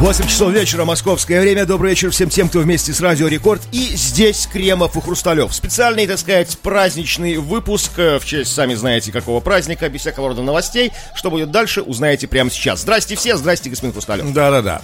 8 часов вечера, московское время. Добрый вечер всем тем, кто вместе с Радио Рекорд. И здесь Кремов и Хрусталев. Специальный, так сказать, праздничный выпуск в честь, сами знаете, какого праздника, без всякого рода новостей. Что будет дальше, узнаете прямо сейчас. Здрасте все, здрасте, господин Хрусталев. Да-да-да.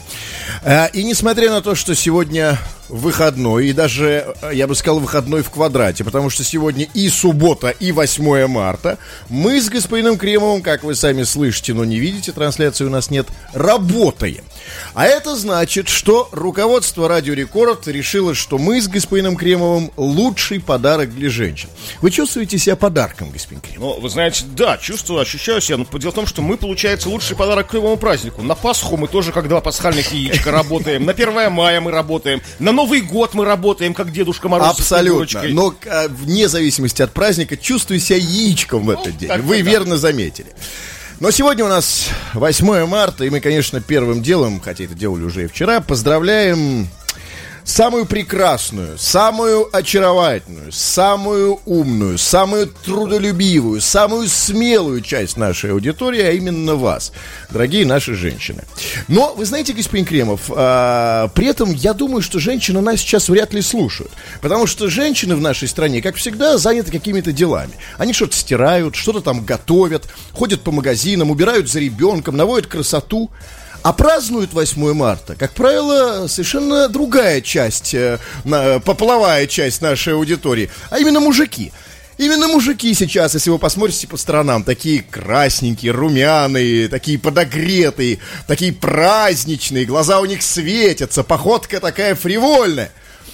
И несмотря на то, что сегодня выходной, и даже, я бы сказал, выходной в квадрате, потому что сегодня и суббота, и 8 марта, мы с господином Кремовым, как вы сами слышите, но не видите, трансляции у нас нет, работаем. А это значит, что руководство Радио Рекорд решило, что мы с господином Кремовым лучший подарок для женщин. Вы чувствуете себя подарком, господин Кремов? Ну, вы знаете, да, чувствую, ощущаю себя. Но дело в том, что мы, получается, лучший подарок к любому празднику. На Пасху мы тоже, как два пасхальных яичка, работаем. На 1 мая мы работаем. На Новый год мы работаем, как Дедушка Мороз. Абсолютно. Но вне зависимости от праздника чувствую себя яичком в этот день. Вы верно заметили. Но сегодня у нас 8 марта, и мы, конечно, первым делом, хотя это делали уже и вчера, поздравляем самую прекрасную, самую очаровательную, самую умную, самую трудолюбивую, самую смелую часть нашей аудитории, а именно вас, дорогие наши женщины. Но, вы знаете, господин Кремов, при этом я думаю, что женщины нас сейчас вряд ли слушают, потому что женщины в нашей стране, как всегда, заняты какими-то делами. Они что-то стирают, что-то там готовят, ходят по магазинам, убирают за ребенком, наводят красоту. А празднует 8 марта, как правило, совершенно другая часть, пополовая часть нашей аудитории, а именно мужики. Именно мужики сейчас, если вы посмотрите по сторонам, такие красненькие, румяные, такие подогретые, такие праздничные, глаза у них светятся, походка такая фривольная.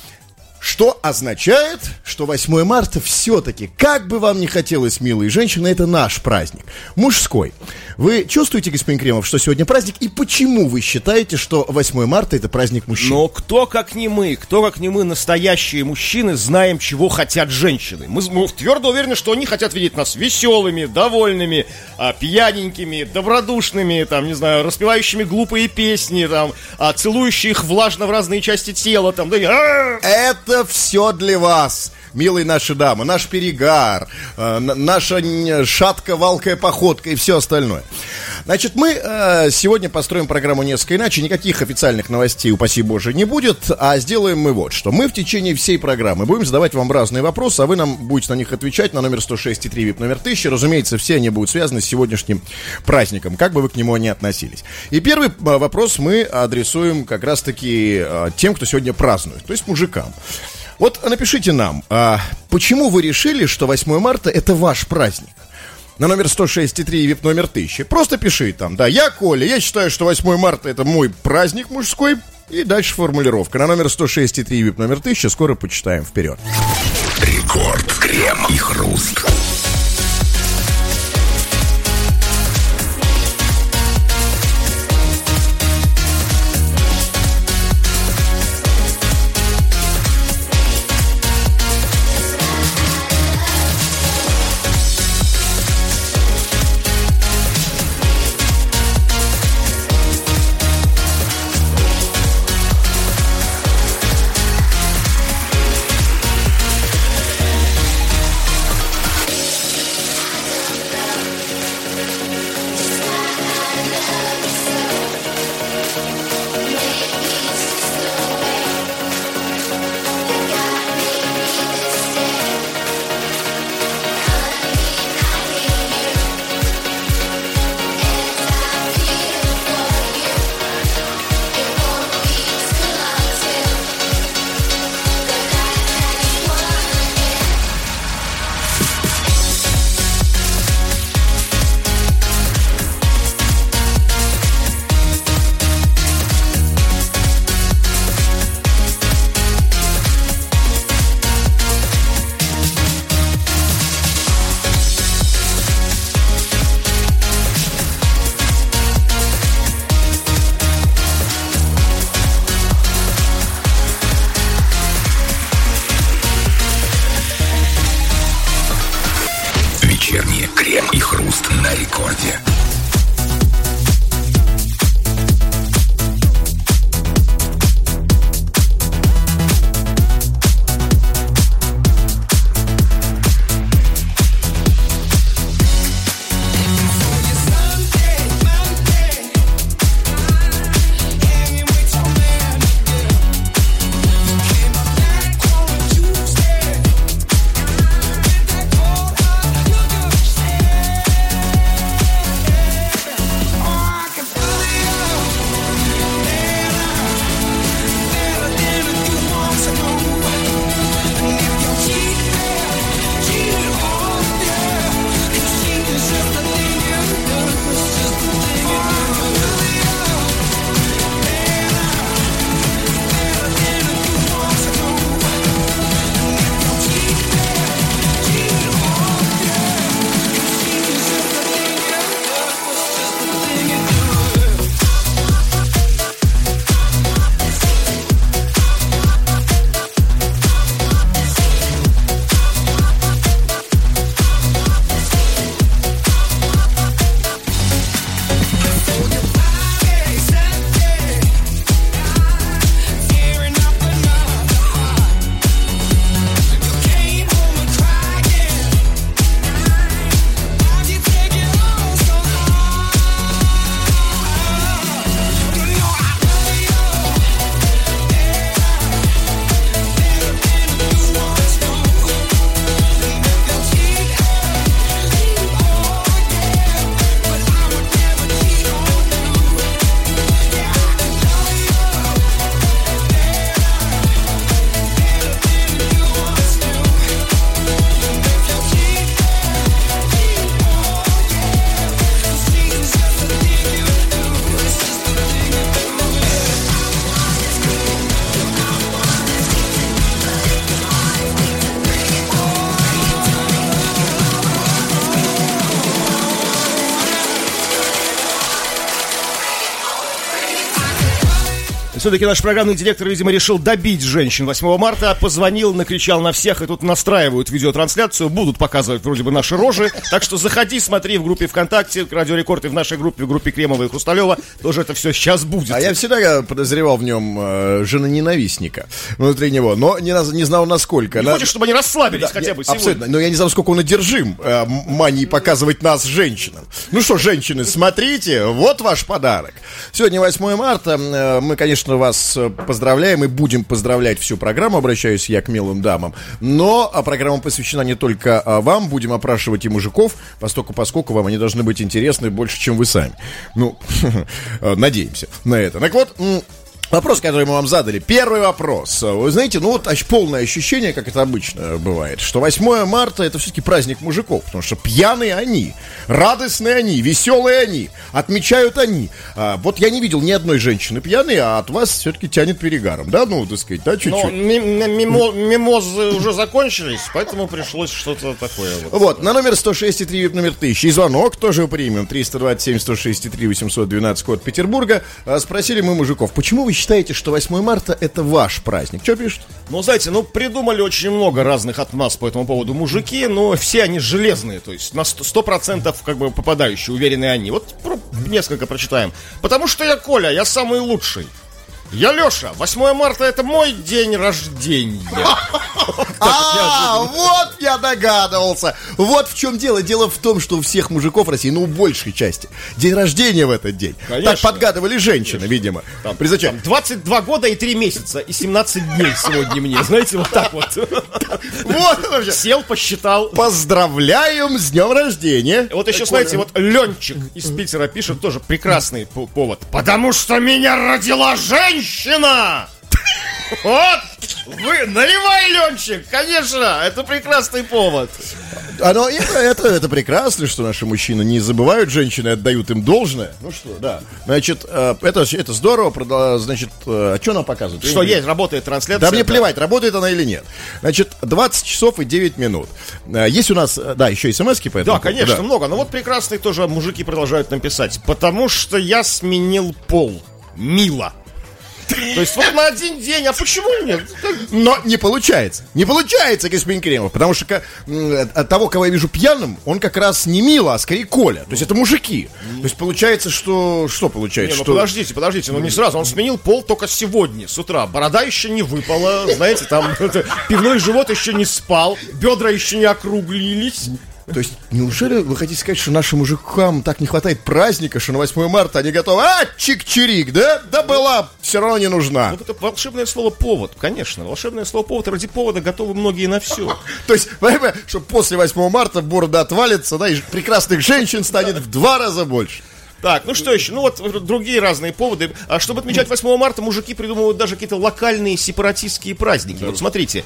Что означает, что 8 марта все-таки, как бы вам ни хотелось, милые женщины, это наш праздник, мужской. Вы чувствуете, господин Кремов, что сегодня праздник, и почему вы считаете, что 8 марта это праздник мужчин? Но кто как не мы, настоящие мужчины, знаем, чего хотят женщины. Мы твердо уверены, что они хотят видеть нас веселыми, довольными, пьяненькими, добродушными, там, не знаю, распевающими глупые песни, там, целующие их влажно в разные части тела, там, да, это все для вас, милые наши дамы, наш перегар, наша шатко-валкая походка и все остальное. Значит, мы сегодня построим программу несколько иначе. Никаких официальных новостей, упаси Боже, не будет. А сделаем мы вот что. Мы в течение всей программы будем задавать вам разные вопросы, а вы нам будете на них отвечать на номер 106,3 VIP номер 1000. Разумеется, все они будут связаны с сегодняшним праздником, как бы вы к нему ни относились. И первый вопрос мы адресуем как раз-таки тем, кто сегодня празднует, то есть мужикам. Вот напишите нам, почему вы решили, что 8 марта это ваш праздник? На номер 106,3 VIP номер 1000. Просто пиши там, да, я Коля, я считаю, что 8 марта это мой праздник мужской. И дальше формулировка. На номер 106,3 VIP номер 1000 скоро почитаем. Вперед. Рекорд, крем и хруст. Все-таки наш программный директор, видимо, решил добить женщин 8 марта. Позвонил, накричал на всех, и тут настраивают видеотрансляцию. Будут показывать вроде бы наши рожи. Так что заходи, смотри в группе ВКонтакте, Радио Рекорд, и в нашей группе, в группе Кремова и Хрусталева. Тоже это все сейчас будет. А я всегда подозревал в нем женоненавистника внутри него, но не знал насколько. Не хочешь, чтобы они расслабились хотя бы сегодня? Абсолютно, но я не знал, сколько он одержим манией показывать нас женщинам. Ну что, женщины, смотрите, вот ваш подарок. Сегодня 8 марта, мы, конечно, вас поздравляем и будем поздравлять всю программу, обращаюсь я к милым дамам, но программа посвящена не только вам, будем опрашивать и мужиков, поскольку вам они должны быть интересны больше, чем вы сами. Ну, надеемся на это. Так вот, вопрос, который мы вам задали. Первый вопрос. Вы знаете, ну вот полное ощущение, как это обычно бывает, что 8 марта это все-таки праздник мужиков, потому что пьяные они, радостные они, веселые они, отмечают они. Вот я не видел ни одной женщины пьяной, а от вас все-таки тянет перегаром, да, ну, так сказать, да, чуть-чуть. Ну, мимозы уже закончились, поэтому пришлось что-то такое. Вот, на номер 106,3, номер 1000, и звонок тоже примем, 327-106,3, 812, код Петербурга. Спросили мы мужиков, почему вы считаете, что 8 марта это ваш праздник? Что пишут? Ну, знаете, придумали очень много разных отмаз по этому поводу мужики, но все они железные, то есть на 100% как бы попадающие, уверенные они. Вот несколько прочитаем. Потому что я Коля, я самый лучший. Я Леша, 8 марта это мой день рождения. Вот я догадывался. Вот в чем дело. Дело в том, что у всех мужиков России, ну, большей части, день рождения в этот день. Конечно. Так подгадывали женщины, видимо. Там 22 года и 3 месяца, и 17 дней сегодня мне. Знаете, вот так вот. Вот. Сел, посчитал. Поздравляем с днем рождения. Вот еще, знаете, вот Ленчик из Питера пишет тоже прекрасный повод. Потому что меня родила женщина! Вот! Вы наливай, Ленчик! Конечно, это прекрасный повод. Это прекрасно, что наши мужчины не забывают женщины, отдают им должное. Ну что, да. Значит, это здорово. Значит, а что нам показывают? Что есть, работает трансляция. Да мне плевать, работает она или нет. Значит, 20 часов и 9 минут. Есть у нас, да, еще смс-ки по этому. Да, конечно, много. Но вот прекрасные тоже мужики продолжают нам писать. Потому что я сменил пол. Мило. То есть вот на один день, а почему нет? Но не получается. Не получается, господин Кремов. Потому что от того, кого я вижу пьяным, он как раз не Мила, а скорее Коля. То есть это мужики. То есть получается, что... Что получается? Не, подождите, не сразу. Он сменил пол только сегодня, с утра. Борода еще не выпала, знаете, там пивной живот еще не спал, бедра еще не округлились. То есть, неужели вы хотите сказать, что нашим мужикам так не хватает праздника, что на 8 марта они готовы, чик-чирик, да? Да была, все равно не нужна. Вот это волшебное слово «повод», конечно. Волшебное слово «повод», ради повода готовы многие на все. То есть, понимаете, что после 8 марта борода отвалится, да, и прекрасных женщин станет в 2 раза больше. Так, ну что еще? Ну вот другие разные поводы. А чтобы отмечать 8 марта, мужики придумывают даже какие-то локальные сепаратистские праздники. Вот смотрите,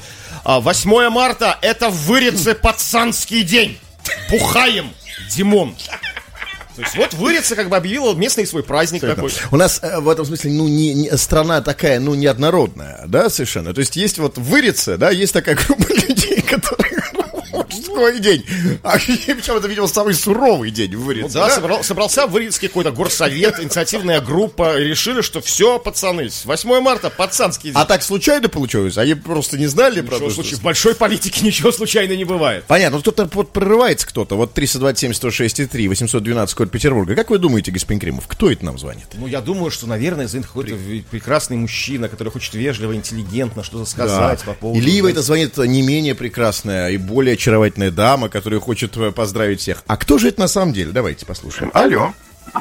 8 марта это в Вырице пацанский день. Бухаем, Димон. То есть вот Вырица как бы объявила местный свой праздник такой. У нас в этом смысле, не страна такая, неоднородная, да, совершенно. То есть есть вот Вырица, да, есть такая группа людей, которые... Мужской день. Причем это, видимо, самый суровый день в Вырице. Да, собрался в Вырицкий какой-то горсовет, инициативная группа, и решили, что все, пацаны, 8 марта пацанский день. А так случайно получилось? Они просто не знали про то, что... В большой политике ничего случайно не бывает. Понятно, вот кто-то прорывается кто-то. Вот 327-106-3, 812, код Петербурга. Как вы думаете, господин Кремов, кто это нам звонит? Ну, я думаю, что, наверное, звонит какой-то прекрасный мужчина, который хочет вежливо, интеллигентно что-то сказать по поводу... Либо это звонит не менее прекрасная и более очаровательная дама, которая хочет поздравить всех. А кто же это на самом деле? Давайте послушаем. Алло.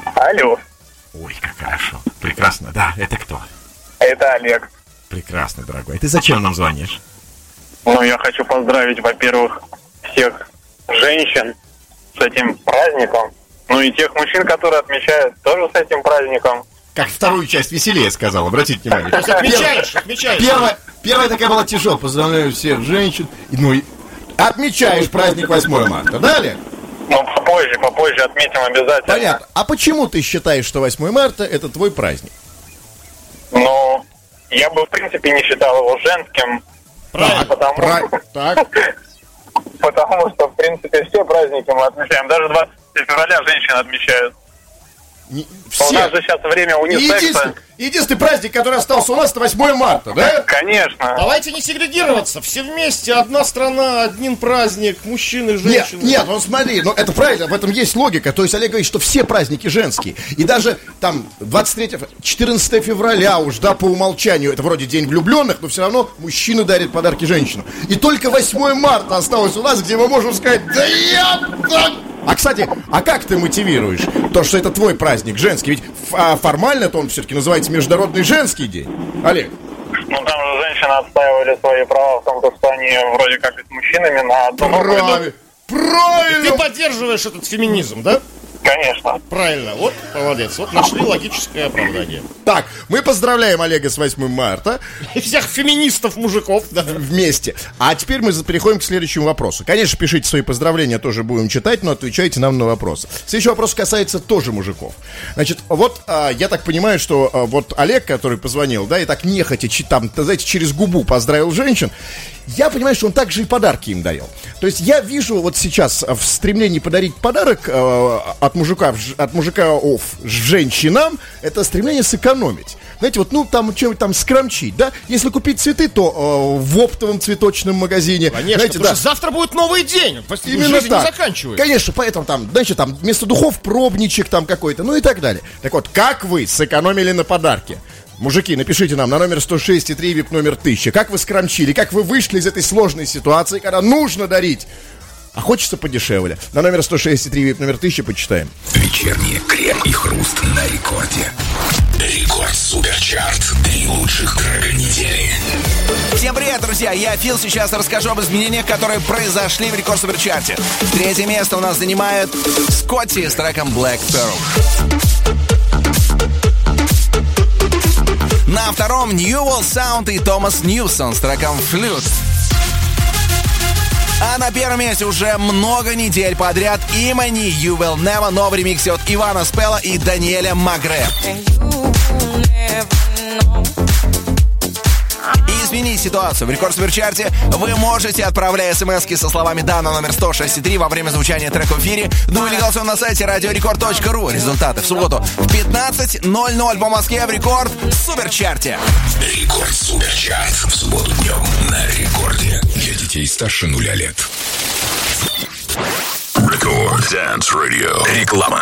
Ой, как хорошо. Прекрасно. Да, это кто? Это Олег. Прекрасно, дорогой. Ты зачем нам звонишь? Ну, я хочу поздравить, во-первых, всех женщин с этим праздником. Ну и тех мужчин, которые отмечают, тоже с этим праздником. Как вторую часть веселее сказал, обратите внимание. Отмечаешь. Первая такая была тяжелая. Поздравляю всех женщин. Ну и отмечаешь праздник 8 марта. Да, Олег? Ну, попозже отметим обязательно. Понятно. А почему ты считаешь, что 8 марта это твой праздник? Ну, я бы, в принципе, не считал его женским. Правильно. Потому что, в принципе, все праздники мы отмечаем. Даже 20 февраля женщины отмечают. У нас же сейчас время унисекса. Единственный праздник, который остался у нас, это 8 марта, да? Конечно. Давайте не сегрегироваться. Все вместе, одна страна, один праздник, мужчины, женщины. Нет, ну смотри, ну это правильно, в этом есть логика. То есть Олег говорит, что все праздники женские. И даже там 14 февраля уж, да, по умолчанию, это вроде день влюбленных, но все равно мужчины дарят подарки женщинам. И только 8 марта осталось у нас, где мы можем сказать, да я... А, кстати, а как ты мотивируешь то, что это твой праздник женский? Ведь формально-то он все-таки называется Международный женский день. Олег. Ну, там же женщины отстаивали свои права в том, что они вроде как и с мужчинами на одну ногу идут. Правильно! И ты поддерживаешь этот феминизм, да? Конечно. Правильно, вот, молодец. Вот нашли логическое оправдание. Так, мы поздравляем Олега с 8 марта. И всех феминистов-мужиков, да. Вместе. А теперь мы переходим к следующему вопросу. Конечно, пишите свои поздравления, тоже будем читать, но отвечайте нам на вопросы. Следующий вопрос касается тоже мужиков. Значит, вот я так понимаю, что вот Олег, который позвонил, да, и так нехотя, там, знаете, через губу поздравил женщин, я понимаю, что он также и подарки им дарил. То есть я вижу вот сейчас в стремлении подарить подарок от мужиков женщинам, это стремление сэкономить. Знаете, вот, ну, там, что-нибудь там скромчить, да? Если купить цветы, то в оптовом цветочном магазине. Конечно, знаете, потому что завтра будет новый день. Именно жизнь так. не заканчивается. Конечно, поэтому там, значит, там вместо духов пробничек там какой-то, ну и так далее. Так вот, как вы сэкономили на подарке? Мужики, напишите нам на номер 106,3, VIP номер 1000. Как вы скромчили, как вы вышли из этой сложной ситуации, когда нужно дарить, а хочется подешевле. На номер 106,3, VIP номер 1000 почитаем. Вечерний крем и хруст на рекорде. Рекорд Суперчарт. 3 лучших трека недели. Всем привет, друзья! Я Фил, сейчас расскажу об изменениях, которые произошли в Рекорд Суперчарте. 3-е место у нас занимает Скотти с треком Black Pearl. На 2-м Newell Sound и Томас Ньюсон с треком Flute. А на 1-м месте уже много недель подряд Имани You Will Never, новый ремикс от Ивана Спелла и Даниэля Магре. Изменить ситуацию в Рекорд Суперчарте вы можете, отправляя смс-ки со словами «да» на номер 106,3 во время звучания трека в эфире, ну или голосуем на сайте radiorecord.ru. Результаты в субботу в 15:00 по Москве в Рекорд Суперчарте. Рекорд Суперчарт. В субботу днем на рекорде. Для детей старше 0 лет. Рекорд Dance Radio. Реклама.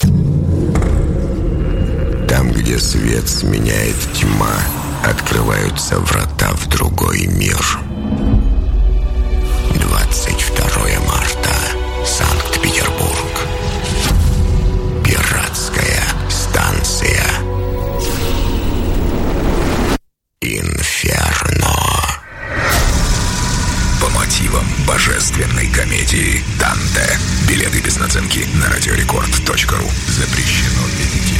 Там, где свет сменяет тьма, открываются врата в другой мир. 22 марта. Санкт-Петербург. Пиратская станция. Инферно. По мотивам божественной комедии «Данте». Билеты без наценки на радиорекорд.ру. Запрещено для детей.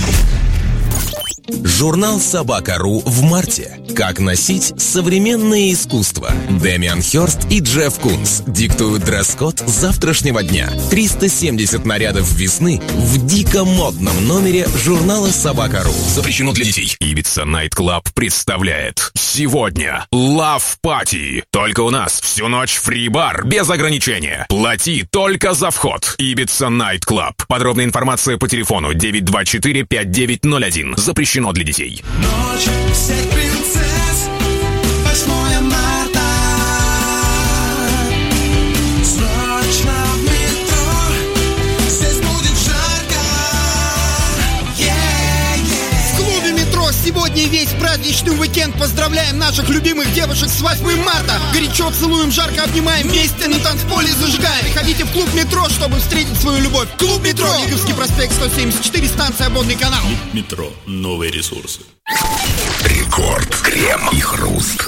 Журнал «Собака.ру» в марте. Как носить современное искусство. Дэмиан Хёрст и Джефф Кунс диктуют дресс-код завтрашнего дня. 370 нарядов весны в дико модном номере журнала «Собака.ру». Запрещено для детей. Ибица Найт Клаб представляет сегодня Love Party. Только у нас всю ночь фри-бар без ограничения. Плати только за вход. Ибица Найт Клаб. Подробная информация по телефону 924-5901. Запрещено для детей. Ночь всех принцесс, 8 марта. Срочно в метро, здесь будет жарко. В клубе «Метро» сегодня весь праздничный уикенд. Поздравляем наших любимых девушек с 8 марта. Горячо целуем, жарко обнимаем, вместе на танцполе зажигаем. Приходите в клуб «Метро», чтобы встретить свою любовь. Клуб «Метро», Лиговский проспект 174, станция «Обводный канал». Метро. Новые ресурсы. Рекорд. Крем и хруст.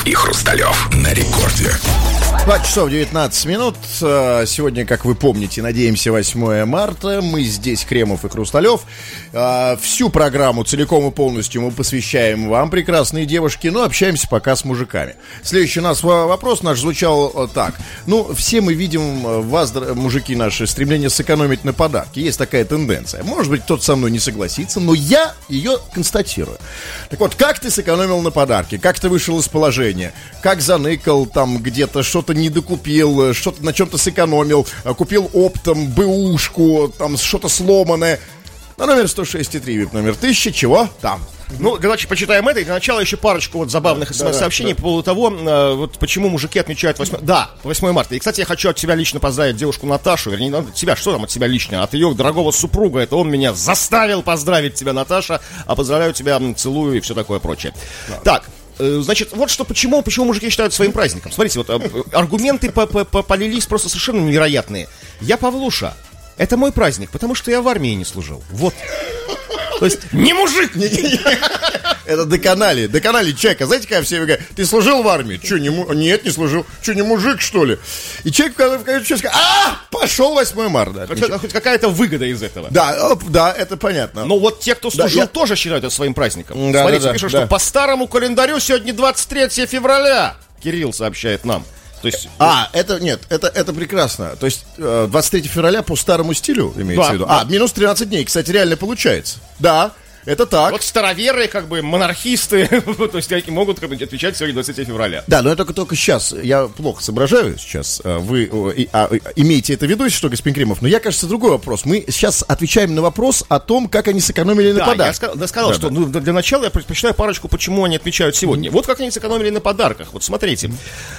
и Хрусталев на рекорде. 2 часов 19 минут. Сегодня, как вы помните, надеемся, 8 марта. Мы здесь, Кремов и Хрусталев. Всю программу целиком и полностью мы посвящаем вам, прекрасные девушки, но общаемся пока с мужиками. Следующий у нас вопрос наш звучал так. Ну, все мы видим в вас, мужики наши, стремление сэкономить на подарки. Есть такая тенденция. Может быть, кто-то со мной не согласится, но я ее констатирую. Так вот, как ты сэкономил на подарки? Как ты вышел из положения? Как заныкал там где-то, что-то не докупил, что-то на чем-то сэкономил, купил оптом бэушку, там что-то сломанное. На номер 106,3, вип номер 1000, чего там? Ну, давайте почитаем это. И для начала еще парочку вот забавных смс-сообщений по поводу того, вот почему мужики отмечают 8 марта. И, кстати, я хочу от тебя лично поздравить девушку Наташу. Вернее, от тебя, что там от тебя лично? От ее дорогого супруга. Это он меня заставил поздравить тебя, Наташа. А поздравляю тебя, целую и все такое прочее. Так. Значит, вот что, почему мужики считают своим праздником. Смотрите, вот аргументы полились просто совершенно невероятные. Я Павлуша, это мой праздник, потому что я в армии не служил. Вот. То есть, не мужик! Это доконали человека. Знаете, когда все говорят, ты служил в армии? Че, нет, не служил. Че, не мужик, что ли? И человек в конце сказал, пошел 8 марта. Хоть какая-то выгода из этого. Да, это понятно. Но вот те, кто служил, тоже считают это своим праздником. Смотрите, пишут, что по старому календарю сегодня 23 февраля. Кирилл сообщает нам. То есть... это прекрасно. То есть 23 февраля по старому стилю, имеется в виду? Минус 13 дней, кстати, реально получается. Да, это так. Вот староверы, как бы монархисты, то есть они могут отвечать сегодня 23 февраля. Да, но это только сейчас. Я плохо соображаю сейчас. Вы имеете это в виду, что, господин Кремов? Но я, кажется, другой вопрос. Мы сейчас отвечаем на вопрос о том, как они сэкономили на подарках. Я сказал, что для начала я предпочитаю парочку, почему они отмечают сегодня. Вот как они сэкономили на подарках. Вот смотрите.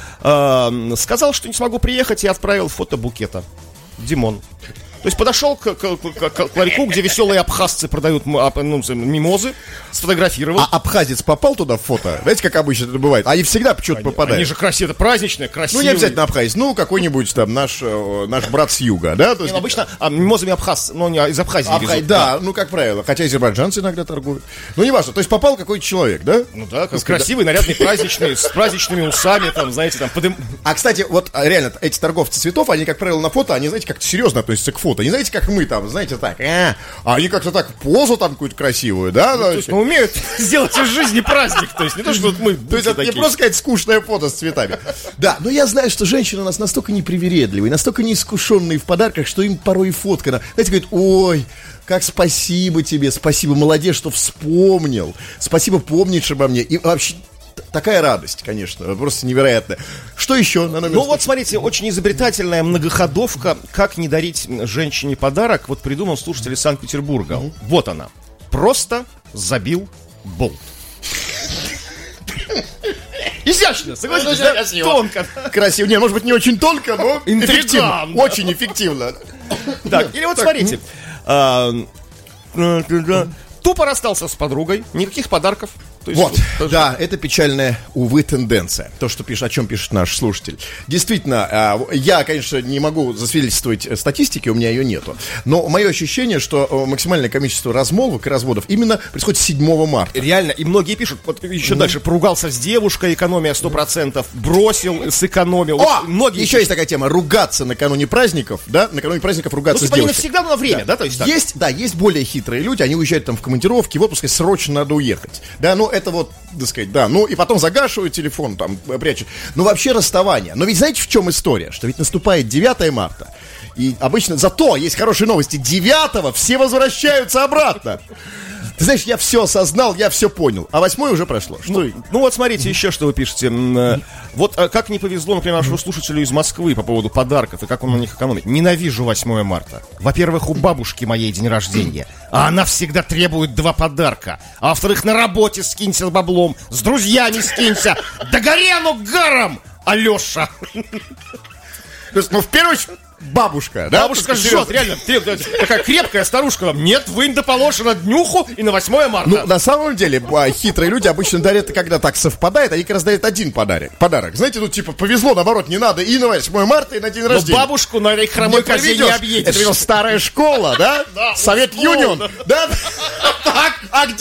Сказал, что не смогу приехать, и отправил фото букета. Димон. То есть подошел к ларьку, где веселые абхазцы продают мимозы, сфотографировал. А абхазец попал туда в фото? Знаете, как обычно это бывает? Они всегда почему-то попадают. Они же красивые, это праздничное, красивое. Ну, не обязательно абхазец, какой-нибудь там наш брат с юга, да? То есть... Обычно мимозами абхазцы, из Абхазии везут. Да, как правило, хотя азербайджанцы иногда торгуют. Ну, не важно, то есть попал какой-то человек, да? Ну да, красивый, нарядный, праздничный, с праздничными усами, там, знаете, там, А, кстати, вот реально, эти торговцы цветов, они, как правило, на фото, они, знаете, как-то серьезно относятся к фото. Не знаете, как мы там, знаете, так, а они как-то так позу там какую-то красивую, да? То есть, умеют сделать из жизни праздник, то есть не то, что мы. То есть это не просто какая-то скучная фото с цветами. Да, но я знаю, что женщины у нас настолько непривередливые, настолько неискушенные в подарках, что им порой и фотка, знаете, говорят, ой, как спасибо тебе, спасибо, молодец, что вспомнил, спасибо, помнишь обо мне, и вообще... Такая радость, конечно, просто невероятная. Что еще на номер? Ну вот, смотрите, очень изобретательная многоходовка, как не дарить женщине подарок, вот придумал слушатель из Санкт-Петербурга. Вот она. Просто забил болт. Изящно, согласитесь, да? Красиво. Тонко. Красиво. Не, может быть, не очень тонко, но эффективно. Очень эффективно. Так, или вот смотрите. Тупо расстался с подругой, никаких подарков. Вот, да, это печальная, увы, тенденция. То, что пишет, о чем пишет наш слушатель. Действительно, я, конечно, не могу засвидетельствовать статистики, у меня ее нету. Но мое ощущение, что максимальное количество размолвок и разводов именно происходит 7 марта. Реально, и многие пишут, вот еще дальше, поругался с девушкой, экономия 100%, бросил, сэкономил. Вот, многие еще есть такая тема, ругаться накануне праздников, да, накануне праздников ругаться с девушкой. Не всегда на время, да, то есть так? Есть более хитрые люди, они уезжают там в командировки, в отпуск, и срочно надо уехать. Да, это вот, так сказать, да, и потом загашивают телефон, там, прячут. Вообще расставание. Но ведь знаете, в чем история? Что ведь наступает 9 марта, и обычно, зато есть хорошие новости, 9 все возвращаются обратно. Ты знаешь, я все осознал, я все понял. А 8 уже прошло. Что? Вот смотрите еще, что вы пишете. Вот как не повезло, например, нашему слушателю из Москвы по поводу подарков и как он на них экономит. Ненавижу 8 марта. Во-первых, у бабушки моей день рождения, а она всегда требует 2 подарка. А во-вторых, на работе скинься с баблом, с друзьями скинься. Да горя, гаром, Алеша. То есть, в первую очередь, бабушка, да? Бабушка жжет, реально. Такая крепкая старушка вам. Нет, вынь да положено днюху и на 8 марта. На самом деле, хитрые люди обычно дарят, когда так совпадает, они как раз дарят один подарок. Знаете, повезло, наоборот, не надо и на 8 марта, и на день рождения. Но бабушку на хромой козе не объедешь. Это старая школа, да? Совет Юнион. Да? Так, а где...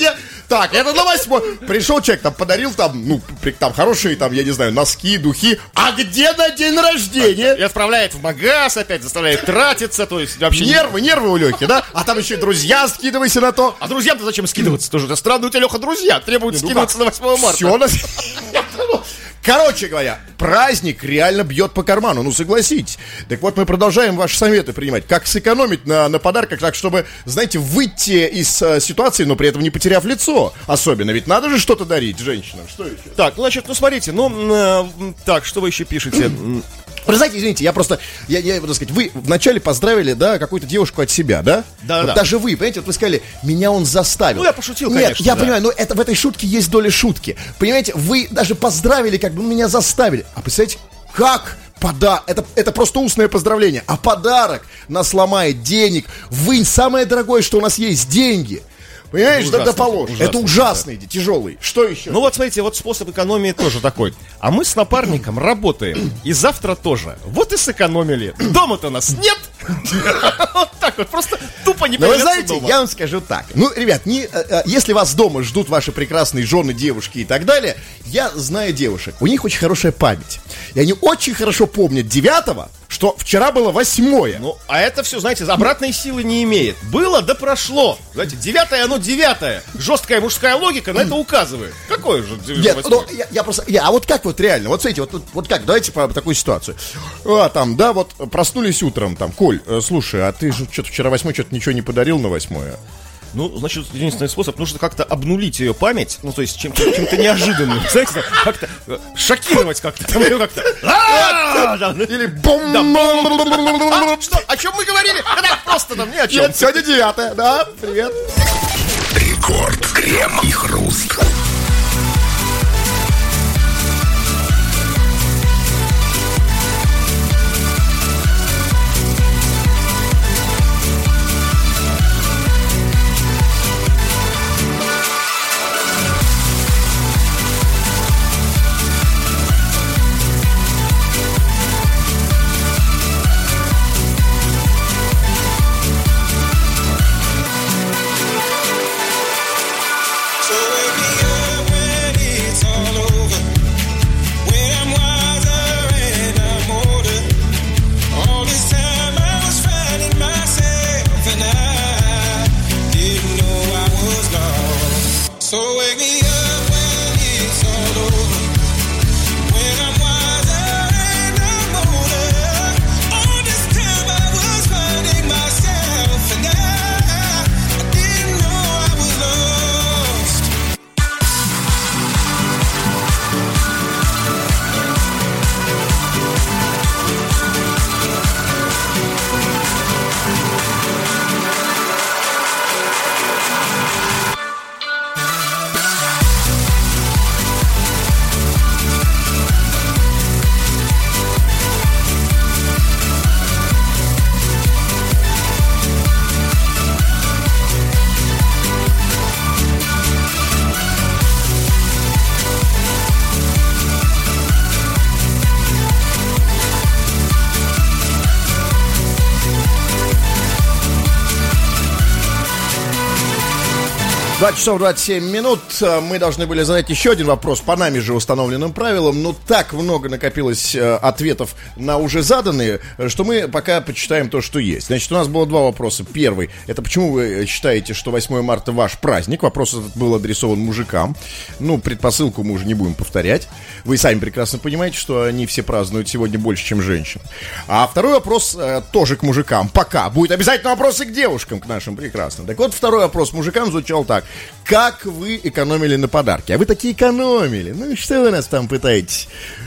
Так, это на 8. Пришел человек, там, подарил там, там, хорошие, там, я не знаю, носки, духи. А где на день рождения? И отправляет в магаз опять, заставляет тратиться, то есть вообще... Нервы у Лехи, да? А там еще и друзья, скидывайся на то. А друзьям-то зачем скидываться? Тоже странно, у тебя, Леха, друзья требуют скидываться на 8 марта. Все, короче говоря, праздник реально бьет по карману, согласитесь. Так вот, мы продолжаем ваши советы принимать. Как сэкономить на подарках, так, чтобы, знаете, выйти из ситуации, но при этом не потеряв лицо. Особенно, ведь надо же что-то дарить женщинам. Что еще? Так, значит, смотрите, так, что вы еще пишете? Вы знаете, извините, я буду сказать, вы вначале поздравили, да, какую-то девушку от себя, да? Да, вот да. Даже вы, понимаете, вот вы сказали, меня он заставил. Я пошутил, Нет, конечно. я понимаю, но в этой шутке есть доля шутки. Понимаете, вы даже поздравили, как бы меня заставили. А представляете, как? Это просто устное поздравление. А подарок нас ломает денег. Вынь самое дорогое, что у нас есть, деньги. Понимаешь, да положь. Это ужасный, тяжелый. Что еще? Вот смотрите, вот способ экономии тоже такой. А мы с напарником работаем. И завтра тоже. Вот и сэкономили. Дома-то нас нет. Вот так вот, просто тупо не появляться дома. Вы знаете, я вам скажу так. Ребят, если вас дома ждут ваши прекрасные жены, девушки и так далее, я знаю девушек. У них очень хорошая память. И они очень хорошо помнят 9-го, что вчера было 8-е. А это все, знаете, обратной силы не имеет. Было, да прошло. Знаете, 9-е, оно 9-е. Жесткая мужская логика на это указывает. Какое же 8-е? Нет, я просто... А вот как вот реально? Вот смотрите, вот как, давайте по такую ситуацию. Вот проснулись утром, Коль, слушай, а ты же что-то вчера 8-е, что-то ничего не подарил на 8-е? Значит, единственный способ, нужно как-то обнулить ее память, то есть чем-то неожиданным, знаете, как-то шокировать как-то. Или бум! Что? О чем мы говорили? Просто ни о чем. Нет, сегодня 9-е, да, привет. Рекорд, крем и хруст. Часов 27 минут. Мы должны были задать еще один вопрос по нами же установленным правилам, но так много накопилось ответов на уже заданные, что мы пока почитаем то, что есть. Значит, у нас было два вопроса. Первый, это почему вы считаете, что 8 марта ваш праздник? Вопрос этот был адресован мужикам. Предпосылку мы уже не будем повторять. Вы сами прекрасно понимаете, что они все празднуют сегодня больше, чем женщин. А второй вопрос тоже к мужикам. Пока. Будет обязательно вопросы к девушкам, к нашим прекрасным. Так вот, второй вопрос мужикам звучал так. Как вы экономили на подарки? А вы такие экономили. Что вы нас там пытаетесь?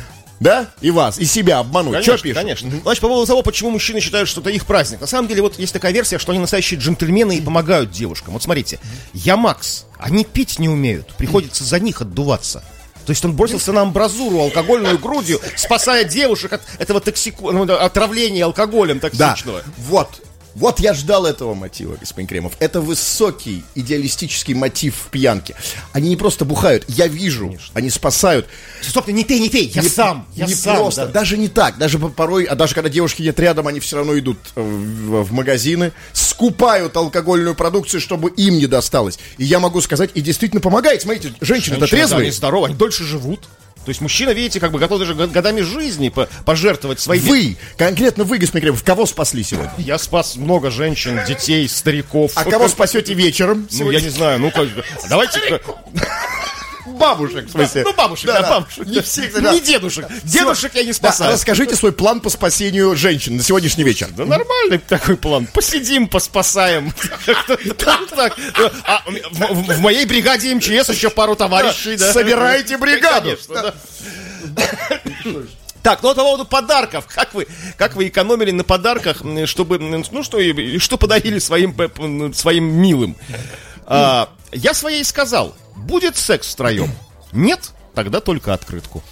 Да? И вас, и себя обмануть. Конечно, что пишут? Конечно. Значит, по поводу того, почему мужчины считают, что это их праздник. На самом деле, вот есть такая версия, что они настоящие джентльмены и помогают девушкам. Вот смотрите, я Макс, они пить не умеют. Приходится за них отдуваться. То есть он бросился на амбразуру алкогольную грудью, спасая девушек от этого отравления алкоголем токсичного. Да. Вот. Вот я ждал этого мотива, господин Кремов. Это высокий идеалистический мотив в пьянке. Они не просто бухают, я вижу, конечно. Они спасают. Стоп, не пей, я сам. Просто, да. Даже не так, даже порой, а даже когда девушки едут рядом, они все равно идут в магазины, скупают алкогольную продукцию, чтобы им не досталось. И я могу сказать, и действительно помогает. Смотрите, женщины-то трезвые. Они здоровы, они дольше живут. То есть мужчина, видите, как бы готов даже годами жизни пожертвовать своей... Вы, конкретно вы, господин Кремов, кого спасли сегодня? Я спас много женщин, детей, стариков. А кого спасете вечером? Ну, я не знаю, давайте... Бабушек, в смысле. Бабушек, да, бабушек. Не всех, да. Не дедушек. Дедушек я не спасаю. Да, расскажите свой план по спасению женщин на сегодняшний вечер. Да нормальный такой план. Посидим, поспасаем. В моей бригаде МЧС еще пару товарищей. Собирайте бригаду. Конечно, да. Так, ну по поводу подарков. Как вы экономили на подарках, чтобы, что подарили своим милым? Я своей сказал, будет секс втроем. Нет, тогда только открытку.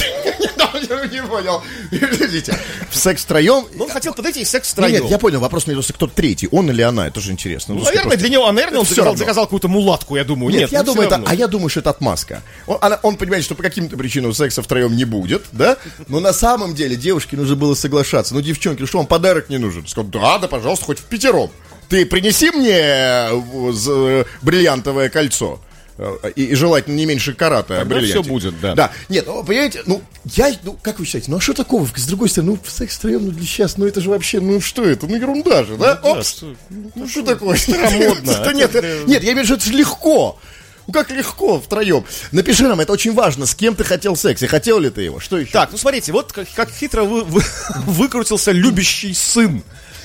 Не понял. Подождите. Секс втроем. Он хотел подойти и секс втроем. Нет, я понял. Вопрос мне просто, кто третий, он или она. Это же интересно. Наверное, для него, наверное, он заказал какую-то мулатку, я думаю. Нет, я думаю, я думаю, что это отмазка. Он понимает, что по каким-то причинам секса втроем не будет, да? Но на самом деле девушке нужно было соглашаться. Ну, девчонки, что вам подарок не нужен? Сказал, да, пожалуйста, хоть в пятером. Ты принеси мне бриллиантовое кольцо. И желательно не меньше карата, бриллиантик. Все будет, да. Да. Нет, понимаете, как вы считаете, а что такого? С другой стороны, секс втроем, для сейчас, это же вообще, что это? Ерунда же, да? Опс! Что такое? Старомодно. Нет, я имею в виду, это же легко. Как легко втроем. Напиши нам, это очень важно, с кем ты хотел секс, и хотел ли ты его, что еще? Так, смотрите, вот как хитро выкрутился любящий сын.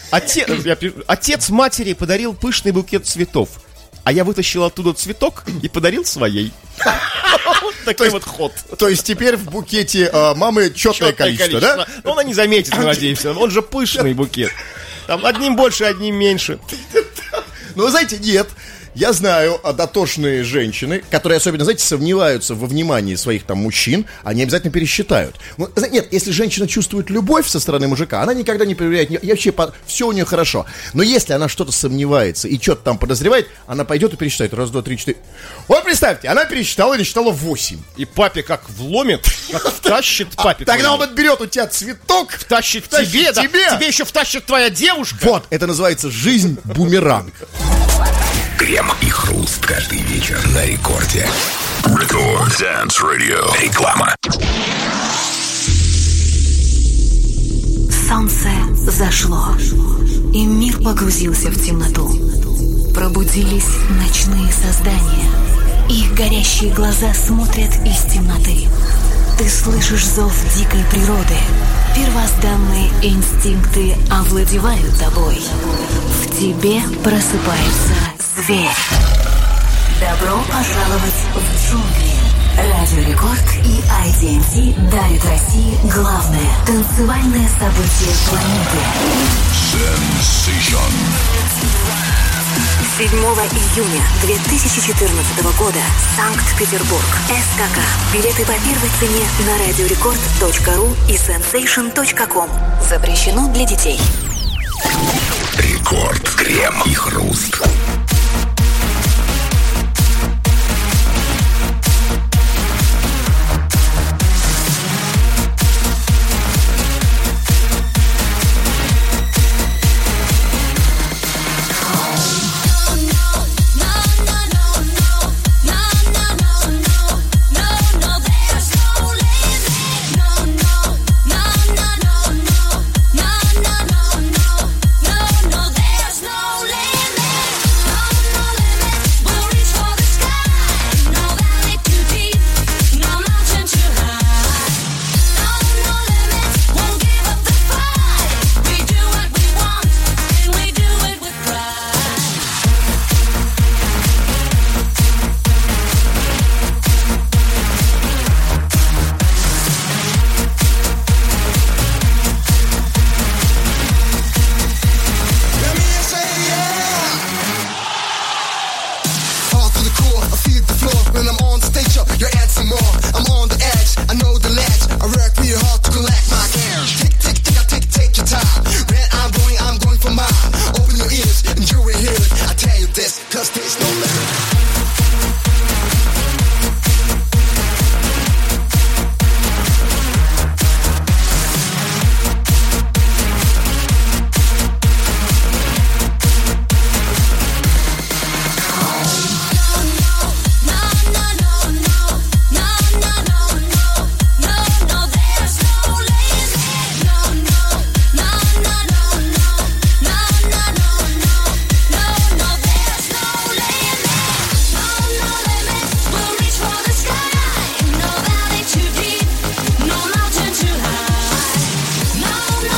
Отец матери подарил пышный букет цветов, а я вытащил оттуда цветок и подарил своей. Вот такой вот ход. То есть теперь в букете мамы четное количество, да? Ну, она не заметит, надеюсь. Он же пышный букет. Там одним больше, одним меньше. Ну, вы знаете, нет. Я знаю дотошные женщины, которые особенно, знаете, сомневаются во внимании своих там мужчин, они обязательно пересчитают. Нет, если женщина чувствует любовь со стороны мужика, она никогда не проверяет, и вообще все у нее хорошо. Но если она что-то сомневается и что-то там подозревает, она пойдет и пересчитает. 1, 2, 3, 4. Вот представьте, она пересчитала или считала 8. И папе как вломит, как втащит папе. Тогда он отберет у тебя цветок, втащит тебе. Тебе еще втащит твоя девушка. Вот, это называется жизнь-бумеранг. Крем и хруст каждый вечер на рекорде. Рекорд Dance Radio. Реклама. Солнце зашло, и мир погрузился в темноту. Пробудились ночные создания. Их горящие глаза смотрят из темноты. Ты слышишь зов дикой природы. Первозданные инстинкты овладевают тобой. В тебе просыпается зверь. Добро пожаловать в джунгли. Радио Рекорд и IDMT дарят России главное танцевальное событие планеты. Sensation. 7 июня 2014 года. Санкт-Петербург. СКК. Билеты по первой цене на radiorecord.ru и sensation.com. Запрещено для детей. Рекорд. Крем и хруст.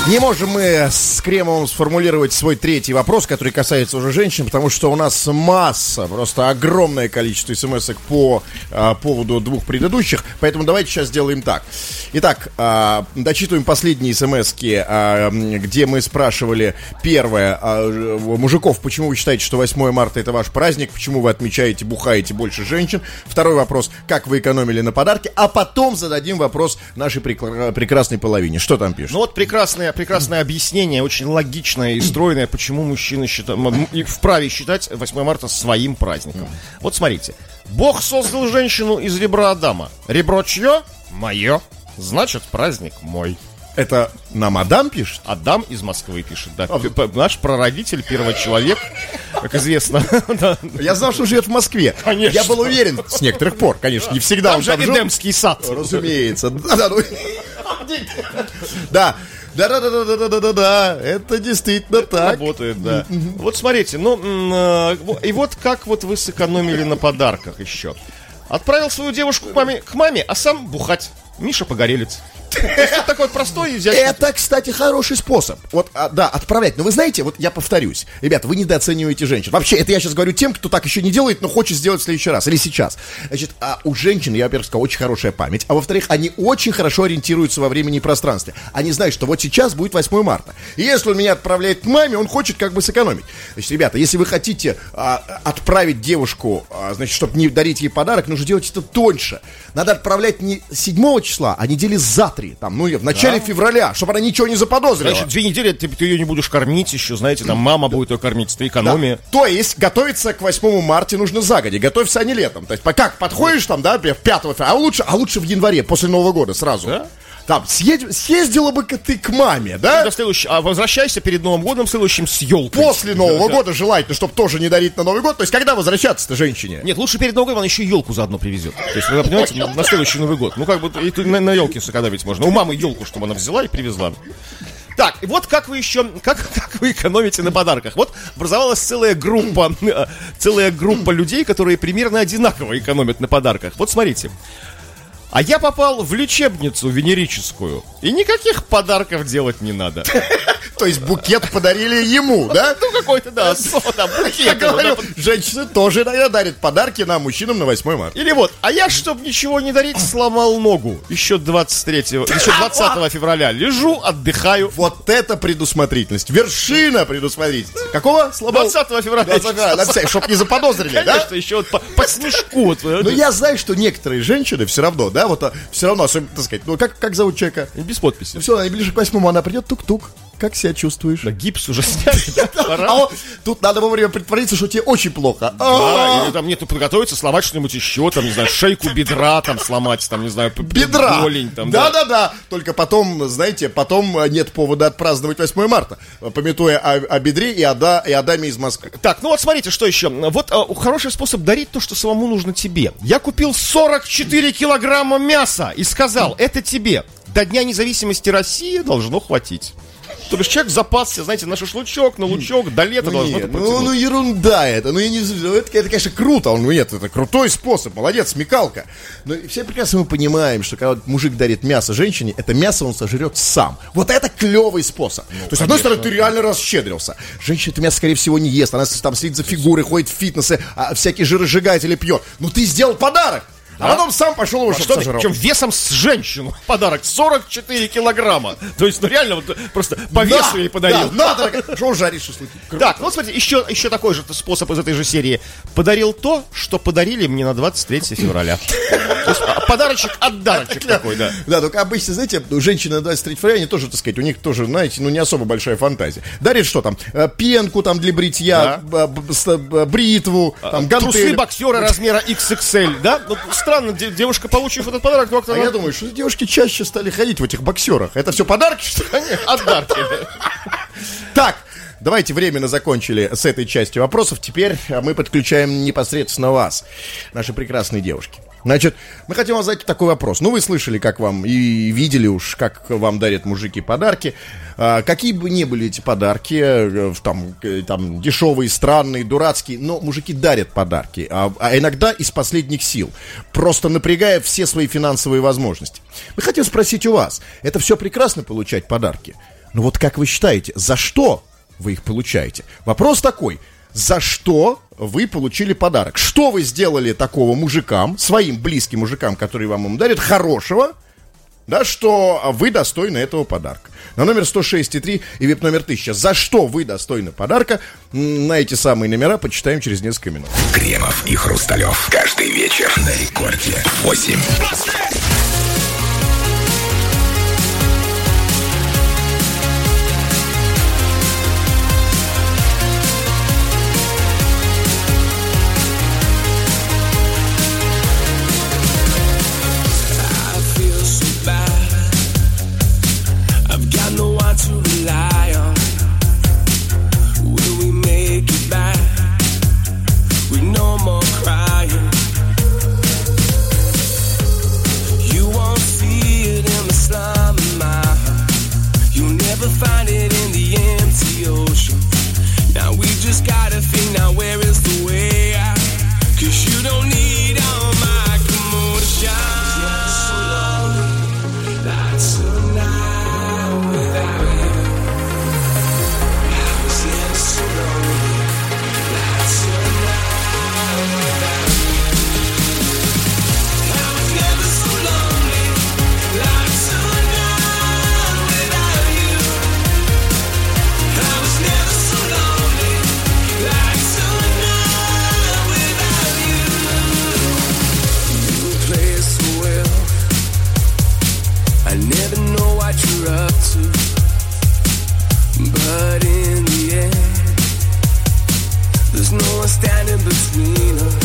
Не можем мы с Кремовым сформулировать свой третий вопрос, который касается уже женщин, потому что у нас масса, просто огромное количество смс-ок по поводу двух предыдущих, поэтому давайте сейчас сделаем так. Итак, дочитываем последние смс-ки, где мы спрашивали, первое, мужиков, почему вы считаете, что 8 марта это ваш праздник, почему вы отмечаете, бухаете больше женщин. Второй вопрос, как вы экономили на подарки, а потом зададим вопрос нашей прекрасной половине. Что там пишут? Ну вот прекрасное объяснение, очень логичное и стройное, почему мужчины вправе считать 8 марта своим праздником. Вот смотрите. Бог создал женщину из ребра Адама. Ребро чье? Мое. Значит, праздник мой. Это нам Адам пишет? Адам из Москвы пишет, да. Наш прародитель, первый человек, как известно. Я знал, что живет в Москве. Конечно. Я был уверен, с некоторых пор, конечно, не всегда. Там же Эдемский сад. Разумеется. Да. Да, это действительно так. Работает, да. Вот смотрите, и вот как вот вы сэкономили на подарках еще. Отправил свою девушку к маме, а сам бухать. Миша Погорелец. Это такой вот простой и взять. Это, кстати, хороший способ. Вот, да, отправлять. Но вы знаете, вот я повторюсь. Ребята, вы недооцениваете женщин. Вообще, это я сейчас говорю тем, кто так еще не делает, но хочет сделать в следующий раз. Или сейчас. Значит, у женщин, я, во-первых, сказал, очень хорошая память. А во-вторых, они очень хорошо ориентируются во времени и пространстве. Они знают, что вот сейчас будет 8 марта. И если он меня отправляет к маме, он хочет как бы сэкономить. Значит, ребята, если вы хотите отправить девушку, значит, чтобы не дарить ей подарок, нужно делать это тоньше. Надо отправлять не 7 числа, а недели за 3. Там, в начале февраля, чтобы она ничего не заподозрила. Значит, 2 недели ты ее не будешь кормить еще, знаете, там мама будет ее кормить, это экономия. Да. То есть, готовиться к 8 марта нужно загодя, готовься, а не летом. То есть, как, подходишь там, да, 5 февраля, а лучше в январе, после Нового года сразу. Да? Там, съездила бы ты к маме, да? А возвращайся перед Новым годом следующим с елкой. После Нового года желательно, чтобы тоже не дарить на Новый год. То есть, когда возвращаться-то женщине? Нет, лучше перед Новым годом она еще елку заодно привезет. То есть, вы понимаете, на следующий Новый год. Ну, как бы, и на елке сэкономить можно. У мамы елку, чтобы она взяла и привезла. Так, и вот как вы еще, как вы экономите на подарках. Вот образовалась целая группа людей, которые примерно одинаково экономят на подарках. Вот смотрите. А я попал в лечебницу венерическую, и никаких подарков делать не надо. То есть букет подарили ему, да? Ну, какой-то, да, букет. Я говорю, женщины тоже иногда дарят подарки нам, мужчинам, на 8 марта. Или вот, а я, чтобы ничего не дарить, сломал ногу. Еще 20 февраля. Лежу, отдыхаю. Вот это предусмотрительность. Вершина предусмотрительности. Какого? Сломал? 20 февраля. Чтоб не заподозрили, да? Конечно, еще вот по снежку. Но я знаю, что некоторые женщины все равно, да, вот все равно, особенно, так сказать, ну как зовут человека? Без подписи. Ну все, она ближе к 8 она придет, тук-тук. Как себя чувствуешь? Да, гипс уже сняли. Тут надо вовремя притвориться, что тебе очень плохо. Да, или там нет, подготовиться, сломать что-нибудь еще, там, не знаю, шейку бедра там сломать, там, не знаю, бедра. Голень, там, да. Только потом, знаете, нет повода отпраздновать 8 марта, памятуя о бедре и Адаме из Москвы. Так, ну вот смотрите, что еще. Вот хороший способ дарить то, что самому нужно тебе. Я купил 44 килограмма мяса и сказал, это тебе. До Дня независимости России должно хватить. То есть человек запасся, знаете, на шашлычок, на лучок, до лета должно это протянуть. Ну, ерунда это. Это, конечно, круто. Это крутой способ. Молодец, смекалка. Но все прекрасно мы понимаем, что когда мужик дарит мясо женщине, это мясо он сожрет сам. Вот это клевый способ. То есть, с одной стороны, ты реально расщедрился. Женщина это мясо, скорее всего, не ест. Она там следит за фигурой, ходит в фитнесы, всякие жиросжигатели пьет. Ну, ты сделал подарок. А потом сам пошел его, чтобы сожрал. Причем весом с женщину подарок 44 килограмма. То есть, реально, вот просто по весу ей подарил. Да, что он жарит шашлыки. Так, ну смотрите, еще такой же способ из этой же серии. Подарил то, что подарили мне на 23 февраля. То есть, подарочек от дарочек такой, да. Да, только обычно, знаете, женщины на 23 февраля, они тоже, так сказать, у них тоже, знаете, не особо большая фантазия. Дарит что там? Пенку там для бритья, бритву, там, гантель. Трусы боксера размера XXL, да? Странно, девушка, получив этот подарок, как-то... я думаю, что девушки чаще стали ходить в этих боксерах. Это все подарки, что ли? Отдарки. Так, давайте временно закончили с этой частью вопросов. Теперь мы подключаем непосредственно вас, наши прекрасные девушки. Значит, мы хотим вам задать такой вопрос. Ну, вы слышали, как вам, и видели уж, как вам дарят мужики подарки. Какие бы ни были эти подарки, там дешевые, странные, дурацкие, но мужики дарят подарки, а иногда из последних сил, просто напрягая все свои финансовые возможности. Мы хотим спросить у вас, это все прекрасно получать подарки? Ну вот как вы считаете, за что вы их получаете? Вопрос такой: за что вы получили подарок? Что вы сделали такого мужикам, своим близким мужикам, которые вам им дарят, хорошего, да, что вы достойны этого подарка? На номер 106,3 и VIP номер 1000. За что вы достойны подарка? На эти самые номера почитаем через несколько минут. Кремов и Хрусталев. Каждый вечер на Рекорде 8. To rely on, will we make it back with no more crying? You won't see it in the slum of my heart. You'll never find it in the empty ocean. Now we just gotta think, now where is the way out? 'Cause you don't need all my commotion. So lonely, not tonight without you. I never know what you're up to, but in the end, there's no one standing between us.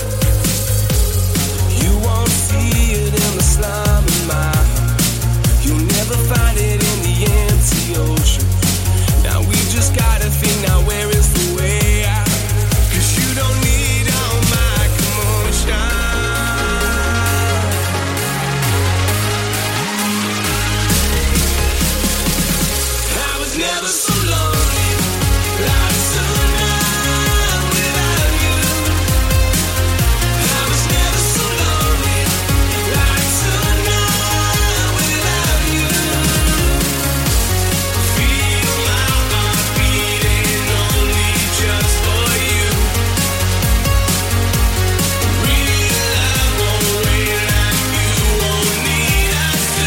You won't see it in the slum of my heart. You'll never find it in the empty ocean. Now we just gotta think, now where is the way out? 'Cause you don't need all my commotion. Never so lonely, like tonight without you. I was never so lonely, like tonight without you. Feel my heart beating only just for you. Real love won't wait and you won't need us to.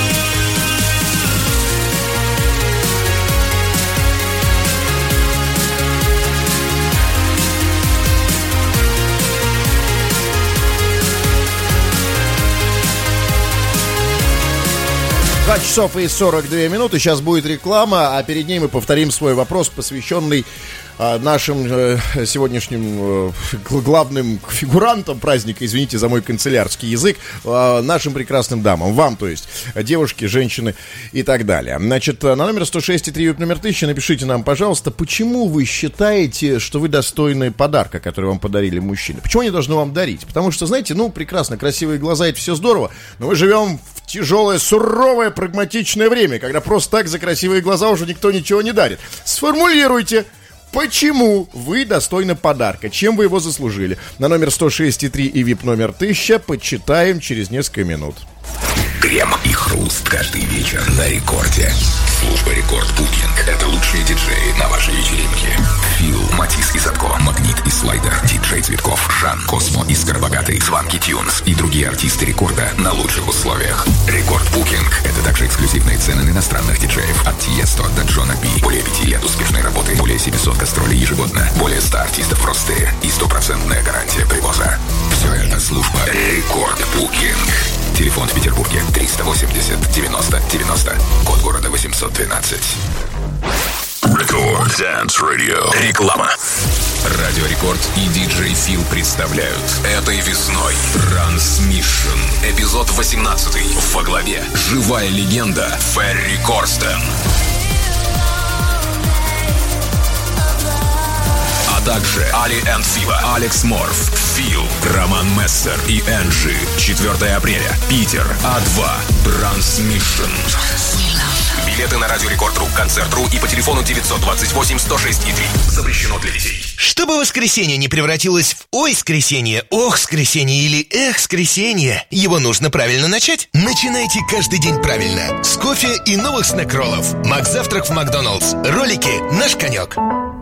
Часов и 42 минуты. Сейчас будет реклама, а перед ней мы повторим свой вопрос, посвященный нашим сегодняшним главным фигурантам праздника, извините за мой канцелярский язык, нашим прекрасным дамам, вам, то есть, девушки, женщины и так далее. Значит, на номер 106,3 номер 1000 напишите нам, пожалуйста, почему вы считаете, что вы достойны подарка, который вам подарили мужчины? Почему они должны вам дарить? Потому что, знаете, ну, прекрасно, красивые глаза, это все здорово, но мы живем в тяжелое, суровое, прагматичное время, когда просто так за красивые глаза уже никто ничего не дарит. Сформулируйте, почему вы достойны подарка, чем вы его заслужили. На номер 106,3 и VIP номер 1000 почитаем через несколько минут. Крем и Хруст каждый вечер на Рекорде. Служба Рекорд Букинг. Это лучшие диджеи на вашей вечеринке. Фил, Матис и Садко, Магнит и Слайдер, диджей Цветков, Жан, Космо и Скоробогатый, Сванки Тюнс и другие артисты Рекорда на лучших условиях. Рекорд Букинг. Это также эксклюзивные цены на иностранных диджеев. От Тиесто до Джона Би. Более 5 лет успешной работы. Более 700 гастролей ежегодно. Более 100 артистов простые. И 100% гарантия привоза. Все это служба Рекорд Букинг. Телефон в Петербурге 380 90 90. Код города 812. Рекорд Dance Radio. Реклама. Радио Рекорд и диджей Фил представляют этой весной Трансмишн. Эпизод 18. Во главе живая легенда Ферри Корстен. А также Али энд Фива, Алекс Морф, Фил, Роман Мессер и Энджи. 4 апреля. Питер. А2. Трансмишн. Билеты на Радио Рекорд.ру, Концерт.ру и по телефону 928 106 и 3. Запрещено для детей. Чтобы воскресенье не превратилось в «ой-скресенье», «ох-скресенье» или «эх-скресенье», его нужно правильно начать. Начинайте каждый день правильно. С кофе и новых снэк-роллов. Макзавтрак в Макдоналдс. Ролики – наш конек.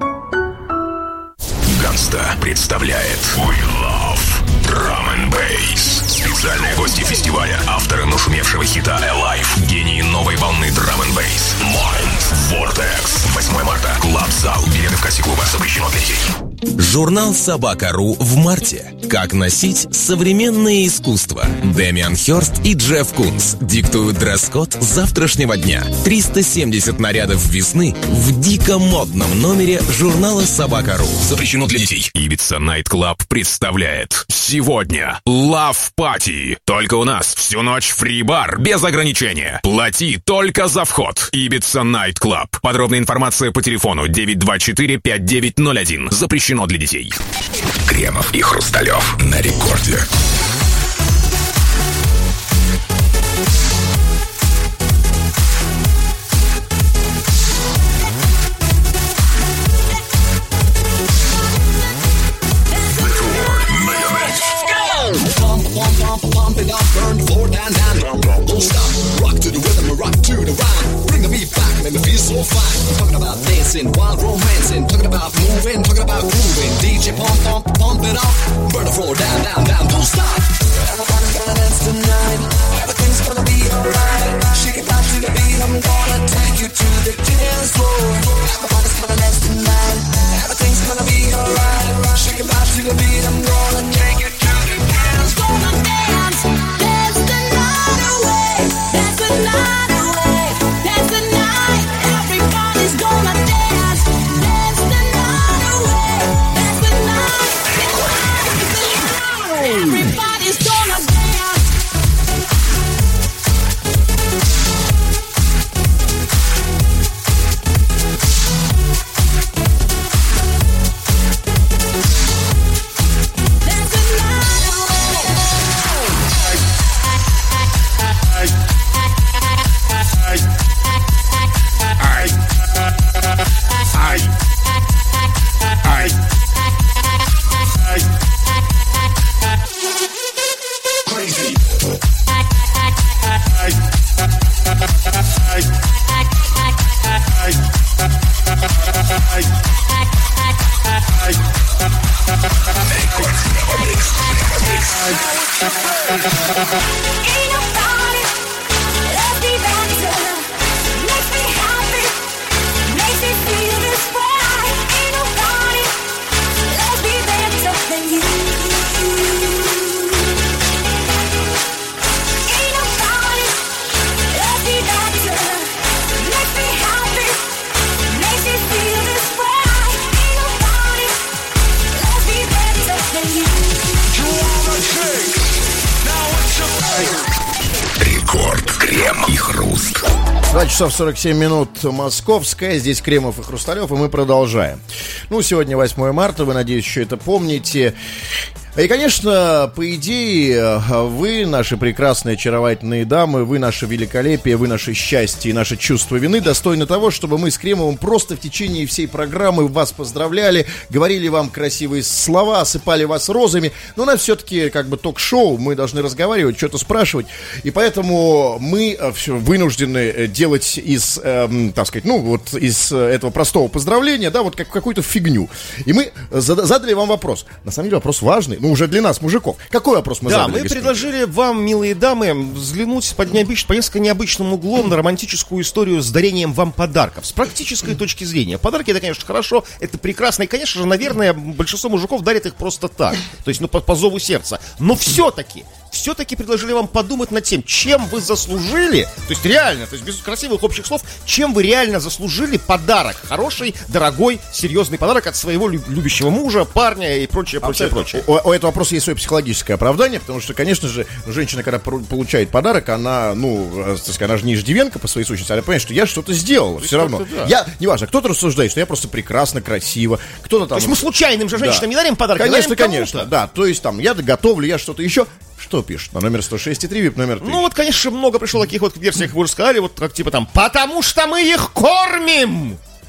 Ганста представляет We Love Drum and Bass. Специальные гости фестиваля, авторы нашумевшего хита Alive, гении новой волны Drum and Bass. Mind Vortex. 8 марта. Клаб-зал. Билеты в кассе клуба. Запрещено для детей. Журнал «Собака.ру» в марте. Как носить современное искусство. Дэмиан Хёрст и Джефф Кунс диктуют дресс-код завтрашнего дня. 370 нарядов весны в дико модном номере журнала «Собака.ру». Запрещено для детей. Ибица Найт Клаб представляет сегодня Love Party. Только у нас всю ночь фри-бар без ограничения. Плати только за вход. Ибица Найт Клаб. Подробная информация по телефону 924-5901. Запрещено для детей. Кремов и Хрусталев на рекорде. Pump it up, burn the floor down. Don't stop, rock to the rhythm and rock to the rhyme. Bring the beat back, make me feel so fine. Talking about dancing, wild romancing. Talking about moving, talking about grooving. DJ pump it up, burn the floor down. Don't stop. Everybody's gonna dance tonight. Everything's gonna be alright. Shake it back to the beat. I'm gonna take you to the dance floor. Everybody's gonna dance tonight. Everything's gonna be alright. Shake it back to the beat. I'm gonna take you to the dance floor. Gonna dance, dance the night away, dance the night away, dance the night. Everybody's gonna dance, dance the night away, dance the night. Everybody's gonna dance. Часов 47 минут московская. Здесь Кремов и Хрусталев, и мы продолжаем. Ну, сегодня 8 марта, вы, надеюсь, еще это помните. И, конечно, по идее, вы, наши прекрасные, очаровательные дамы, вы наше великолепие, вы наше счастье и наше чувство вины достойны того, чтобы мы с Кремовым просто в течение всей программы вас поздравляли, говорили вам красивые слова, осыпали вас розами. Но у нас все-таки как бы ток-шоу, мы должны разговаривать, что-то спрашивать. И поэтому мы вынуждены делать из, так сказать, ну вот из этого простого поздравления, да, вот какую-то фигню. И мы задали вам вопрос. На самом деле вопрос важный. Ну, уже для нас, мужиков. Какой вопрос мы задали? Да, мы предложили вам, милые дамы, взглянуть по несколько необычным углом на романтическую историю с дарением вам подарков. С практической точки зрения. Подарки, это, конечно, хорошо, это прекрасно. И, конечно же, наверное, большинство мужиков дарит их просто так. То есть, ну, по зову сердца. Но все-таки предложили вам подумать над тем, чем вы заслужили, то есть реально, то есть без красивых общих слов, чем вы реально заслужили подарок. Хороший, дорогой, серьезный подарок от своего любящего мужа, парня и прочее. У этого вопроса есть свое психологическое оправдание, потому что, конечно же, женщина, когда получает подарок, она, ну, так сказать, она же не иждивенка по своей сущности, она понимает, что я что-то сделал, все равно. Да. Я, неважно, кто-то рассуждает, что я просто прекрасно, красиво, кто-то там... То есть мы случайным же женщинам не дарим подарки, конечно, да, то есть там, я готовлю, я что-то еще... Что пишет? На номер 106,3, вип номер 3. Ну вот, конечно, много пришло таких вот версий, как вы уже сказали, вот как типа там, потому что мы их кормим!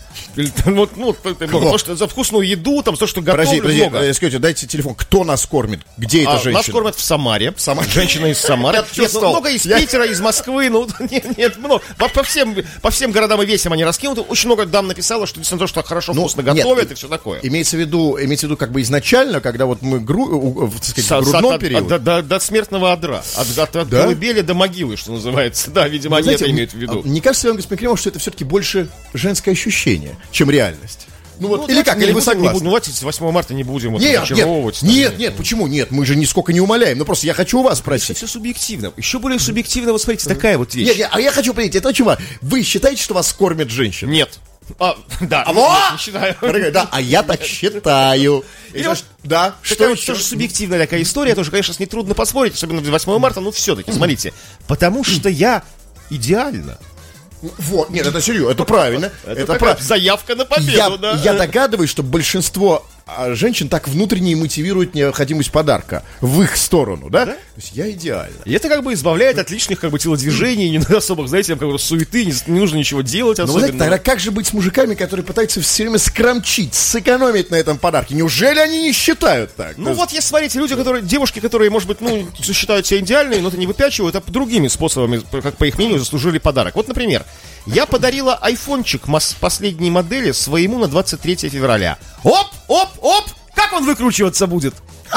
Вот, то, что за вкусную еду, там, то, что готовлю, много. Скажите, дайте телефон. Кто нас кормит? Где эта женщина? Нас кормят в Самаре. Женщина из Самары. Много из Питера, из Москвы. Ну, нет, много. По всем городам и весям они раскинуты. Очень много дам написала, что действительно то, что хорошо, вкусно готовят и все такое. Имеется в виду, как бы изначально, когда вот мы в грудном периоде. До смертного одра. От колыбели до могилы, что называется. Да, видимо, они это имеют в виду. Не кажется ли вам, господин Кремов, что это все-таки больше женское ощущение, чем реальность? Или как, или вы согласны? Давайте 8 марта не будем разочаровывать. Нет, почему нет? Мы же нисколько не умоляем. Ну просто я хочу у вас спросить. Все субъективно. Еще более субъективно, вот смотрите, такая вот вещь. Нет, а я хочу понять, это очень важно. Вы считаете, что вас кормят женщины? Нет. Да. Не считаю. Да, а я так считаю. Да, что еще? Тоже субъективная такая история, тоже, конечно, с ней трудно поспорить, особенно в 8 марта, но все-таки, смотрите, потому что я идеально. Вот, нет, это серьезно, это правильно. Это правильно. Заявка на победу, да. Я догадываюсь, что большинство женщин так внутренне мотивирует необходимость подарка в их сторону, да? То есть я идеально. И это как бы избавляет от лишних как бы телодвижений, не особых, знаете, как бы суеты, не нужно ничего делать особенно. Ну, знаете, тогда как же быть с мужиками, которые пытаются все время скромчить, сэкономить на этом подарке? Неужели они не считают так? Ну вот, если смотрите, девушки, которые, может быть, считают себя идеальными, но это не выпячивают, а другими способами, как по их мнению, заслужили подарок. Вот, например, я подарила айфончик последней модели своему на 23 февраля. Оп! Как он выкручиваться будет?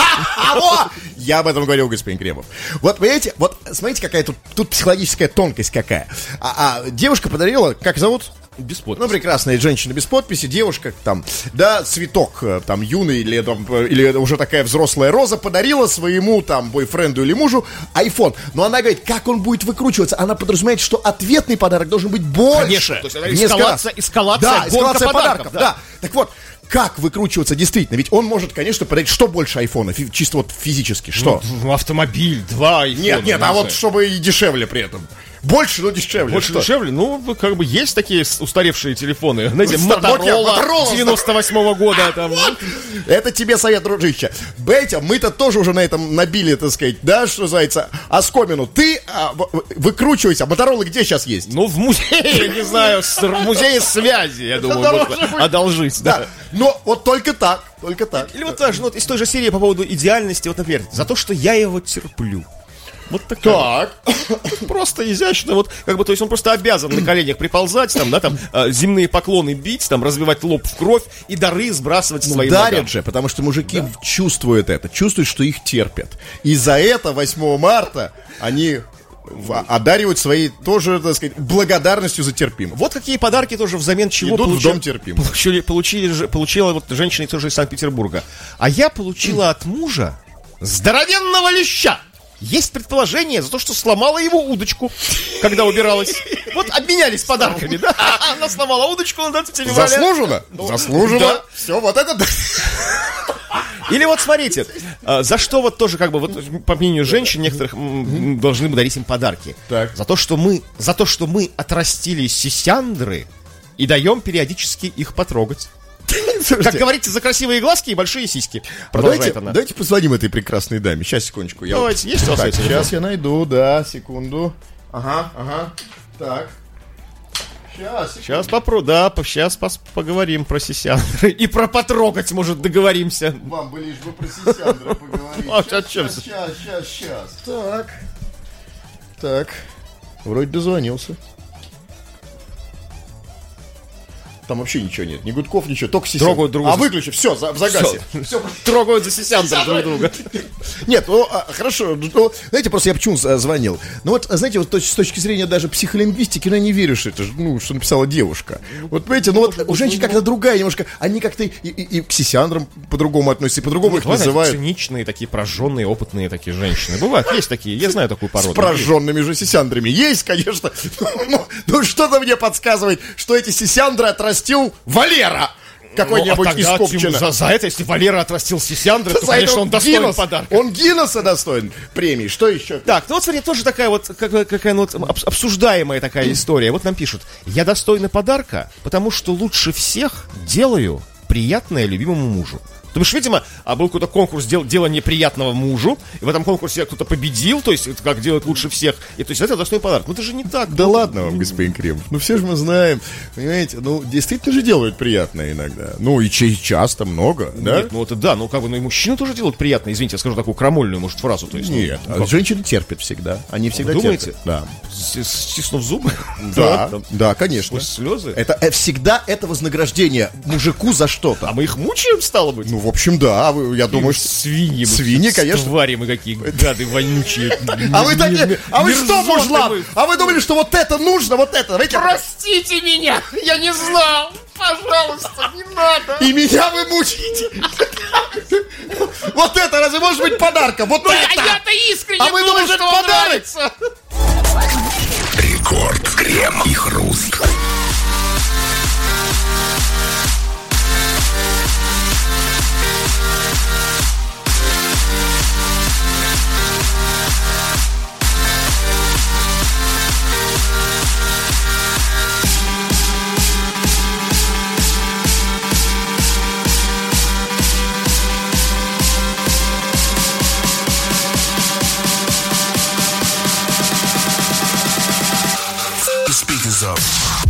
Я об этом говорил, господин Кремов. Вот, понимаете, вот смотрите, какая тут психологическая тонкость какая. Девушка подарила, как зовут? Без подписи. Ну, прекрасная женщина без подписи, девушка там, да, цветок там юный или уже такая взрослая роза подарила своему там бойфренду или мужу iPhone. Но она говорит, как он будет выкручиваться? Она подразумевает, что ответный подарок должен быть больше. Конечно. То есть это эскалация подарков. Да. Так вот, как выкручиваться действительно? Ведь он может, конечно, подарить что больше айфона, чисто вот физически, что? Автомобиль, 2 айфона. Нет, а вот чтобы и дешевле при этом. Больше, но дешевле. Дешевле? Ну, как бы есть такие устаревшие телефоны. Знаете, Motorola 98-го года. Там. Это тебе совет, дружище. Бетя, мы-то тоже уже на этом набили, так сказать, да, что называется, оскомину. Ты выкручивайся. Motorola где сейчас есть? Ну, в музее, не знаю, в музее связи, я думаю, одолжить. Да, но вот только так. Или вот даже из той же серии по поводу идеальности, вот, например, за то, что я его терплю. Вот такая. Так. Просто изящно, вот, как бы, то есть он просто обязан на коленях приползать, там, да, там, земные поклоны бить, там, разбивать лоб в кровь и дары сбрасывать своим дарят ногам. же, потому что мужики чувствуют это, чувствуют, что их терпят. И за это 8 марта они одаривают своей тоже, так сказать, благодарностью за терпимость. Вот какие подарки тоже взамен чего идут в дом терпимых. Получила вот женщина тоже из Санкт-Петербурга. А я получила от мужа здоровенного леща. Есть предположение за то, что сломала его удочку, когда убиралась. Вот обменялись подарками, да? Она сломала удочку, он заслуженно? Заслуженно. Да. Все, вот это... Или вот смотрите, за что вот тоже, как бы, вот, по мнению женщин, некоторых должны дарить им подарки. Так. За то, что мы отрастили сисяндры и даем периодически их потрогать. Как говорите, за красивые глазки и большие сиськи. Давайте позвоним этой прекрасной даме. Сейчас, секундочку. Давайте, есть у вас телефон? Сейчас я найду, да, секунду. Ага. Так. Сейчас поговорим про сисяндры. И про потрогать, может, договоримся. Вам бы лишь бы про сисяндры поговорить. Сейчас. Так. Вроде дозвонился. Там вообще ничего нет, ни гудков, ничего, только сисяндры. Трогают друг друга. Выключи, все, в загасе. Все. Трогают за сисяндры друг друга. Нет, хорошо, знаете, просто я почему звонил? Ну вот, знаете, вот с точки зрения даже психолингвистики, я не верю, что это, что написала девушка. Вот, понимаете, у женщин как-то другая немножко, они как-то и к сисяндрам по-другому относятся, и по-другому их называют. Циничные, такие прожженные, опытные такие женщины. Бывают, есть такие, я знаю такую породу. С прожженными же сисяндрами. Есть, конечно. Ну что-то мне подсказывает, что эти сисяндры отрастил Валера какой-нибудь из Копчина. За это, если Валера отрастил сисяндры, то, конечно, он достоин подарка. Он Гиннесса достоин премии. Что еще? Так, ну вот смотри, тоже такая вот, какая вот обсуждаемая такая история. Вот нам пишут: я достойна подарка, потому что лучше всех делаю приятное любимому мужу. Потому что, видимо, был какой-то конкурс делания приятного мужу, и в этом конкурсе кто-то победил, то есть это как делать лучше всех, и то есть это достойный подарок. Ну это же не так. Да ладно вам, господин Кремов. Ну все же мы знаем, понимаете, ну действительно же делают приятное иногда. Ну и часто, много, да? Нет, ну это да, ну как бы, ну и мужчины тоже делают приятное, извините, я скажу такую крамольную, может, фразу. То есть, нет, женщины терпят всегда, они всегда терпят. Да. Стиснув зубы? Да, конечно. Слезы? Это всегда это вознаграждение мужику за что-то. А мы их мучаем, стало быть? Ну, в общем, да, я думаю, что... Свиньи, конечно. Твари мы какие, гады вонючие. А вы такие, а вы что, мужлан? А вы думали, что вот это нужно, вот это? Простите меня, я не знал. Пожалуйста, не надо. И меня вы мучите. Вот это разве может быть подарком? Вот это. А я-то искренне думал, вы думаете, это подарок? Рекорд, крем и хруст. Speakers up.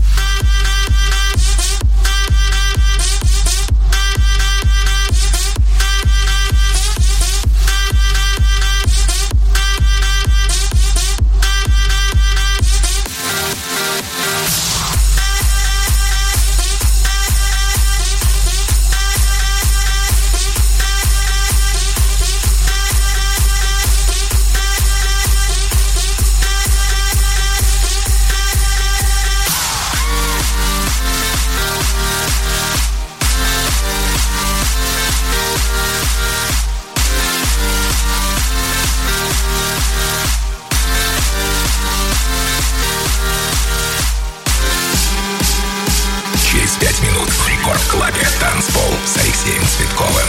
Через 5 минут в Рекорд-клабе «Танцпол» с Алексеем Цветковым.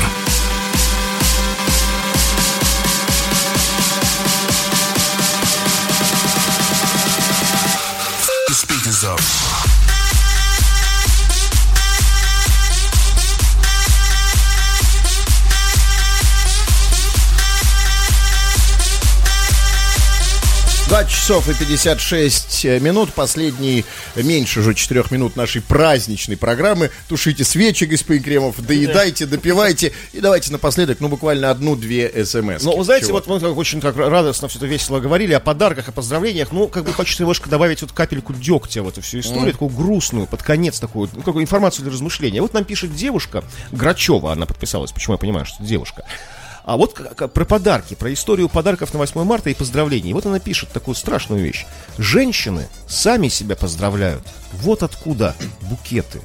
Speakers up. Часов и 56 минут, последние меньше уже 4 минут нашей праздничной программы. Тушите свечи, господин Кремов, доедайте, допивайте. И давайте напоследок, ну, буквально 1-2 смс. Ну, вы знаете, вот мы очень так радостно все это весело говорили о подарках, о поздравлениях. Ну, как бы хочется немножко добавить вот капельку дегтя в эту всю историю, такую грустную, под конец такую, ну, какую информацию для размышления. Вот нам пишет девушка, Грачева, она подписалась, почему я понимаю, что это девушка. А вот про подарки, про историю подарков на 8 марта и поздравлений. Вот она пишет такую страшную вещь. Женщины сами себя поздравляют. Вот откуда букеты.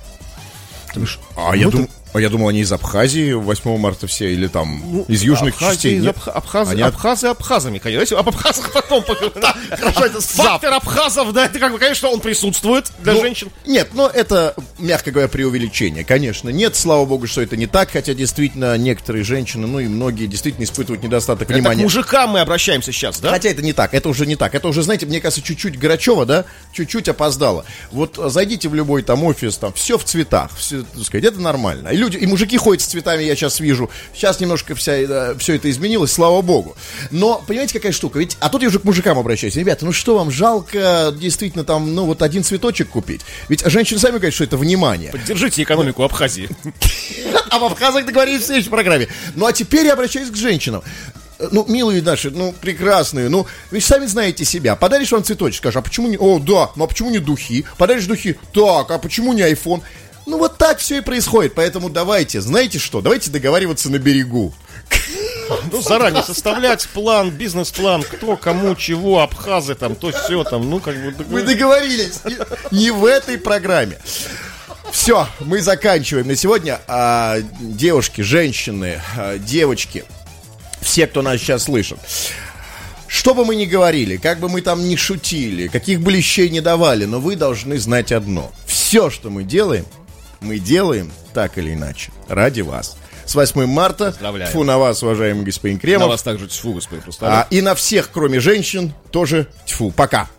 Я думал, они из Абхазии 8 марта все, или там из южных частей. Абхазы абхазами, конечно. Об абхазах потом. Хорошо, это фактор абхазов, да, это как бы, конечно, он присутствует для женщин. Нет, но это, мягко говоря, преувеличение. Конечно, нет, слава богу, что это не так, хотя действительно некоторые женщины, ну и многие действительно испытывают недостаток внимания. Это к мужикам мы обращаемся сейчас, да? Хотя это не так, это уже не так. Это уже, знаете, мне кажется, чуть-чуть Грачева, да, чуть-чуть опоздала. Вот зайдите в любой там офис, там все в цветах, все, так сказать, это нормально. И люди, и мужики ходят с цветами, я сейчас вижу. Сейчас немножко все это изменилось, слава богу. Но, понимаете, какая штука? Ведь, а тут я уже к мужикам обращаюсь. Ребята, ну что вам, жалко действительно там, ну вот один цветочек купить? Ведь женщины сами говорят, что это внимание. Поддержите экономику Абхазии. А в Абхазах договорились в следующей программе. Ну а теперь я обращаюсь к женщинам. Ну, милые наши, ну, прекрасные, ну, вы же сами знаете себя. Подаришь вам цветочек, скажешь, а почему не... О, да, ну а почему не духи? Подаришь духи, так, а почему не айфон? Ну, вот так все и происходит, поэтому давайте, знаете что, давайте договариваться на берегу. Ну, заранее составлять план, бизнес-план, кто, кому, чего, абхазы там, то все там, ну, как бы... Вы договорились, не в этой программе. Все, мы заканчиваем на сегодня. Девушки, женщины, девочки, все, кто нас сейчас слышит. Что бы мы ни говорили, как бы мы там ни шутили, каких бы лещей не давали, но вы должны знать одно. Все, что мы делаем так или иначе ради вас. С 8 марта. Тьфу на вас, уважаемый господин Кремов. На вас также тьфу, господин Хрусталев. И на всех, кроме женщин, тоже тьфу. Пока.